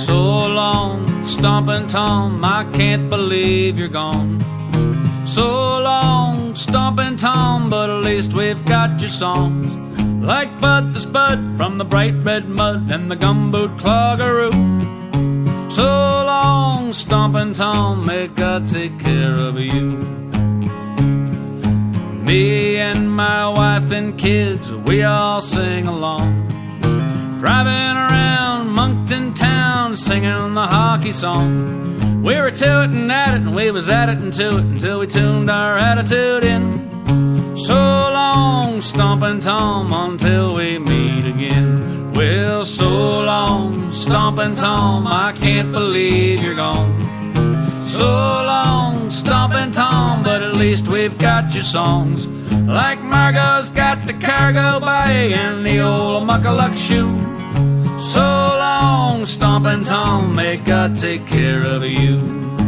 so long, Stompin' Tom, I can't believe you're gone. So long, Stompin' Tom, but at least we've got your songs, like Bud the Spud from the bright red mud and the gumboot cloggeroo. So long, Stompin' Tom, may God take care of you. Me and my wife and kids, we all sing along, driving around Moncton town, singing the hockey song. We were tootin' at it and we was at it and to it until we tuned our attitude in. So long, Stompin' Tom, until we meet again. Well, so long, Stompin' Tom, I can't believe you're gone. So long, Stompin' Tom, but at least we've got your songs, like Margot's got the cargo bag and the old muckaluck shoe. So long, Stompin' Tom, may God take care of you.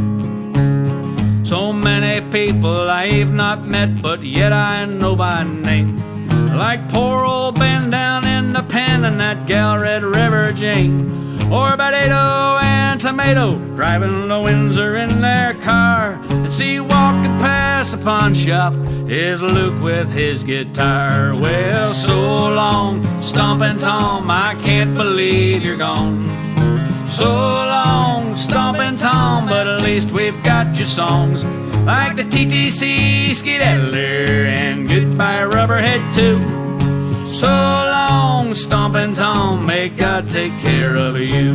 So many people I've not met, but yet I know by name, like poor old Ben down in the pen and that gal Red River Jane, or Potato and Tomato driving to Windsor in their car, and see walking past the pawn shop is Luke with his guitar. Well, so long, Stompin' Tom, I can't believe you're gone. So long, Stompin' Tom, but at least we've got your songs, like the TTC Skedaddler and Goodbye Rubberhead too. So long, Stompin' Tom, may God take care of you.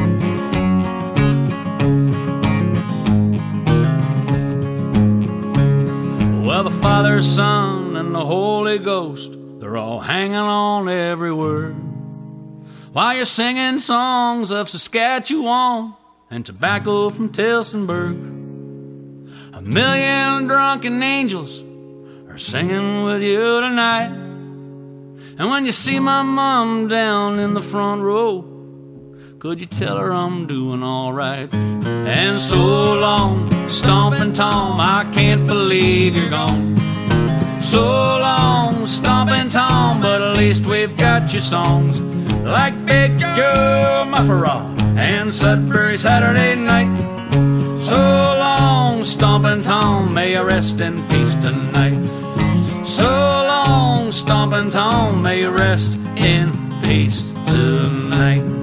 Well, the Father, Son, and the Holy Ghost, they're all hanging on every word, while you're singing songs of Saskatchewan and tobacco from Tillsonburg. A million drunken angels are singing with you tonight. And when you see my mom down in the front row, could you tell her I'm doing all right? And so long, Stompin' Tom, I can't believe you're gone. So long, Stompin' Tom, but at least we've got your songs, like Big Joe Mufferaw and Sudbury Saturday Night. So long, Stompin' Tom, may you rest in peace tonight. So long, Stompin' Tom, may you rest in peace tonight.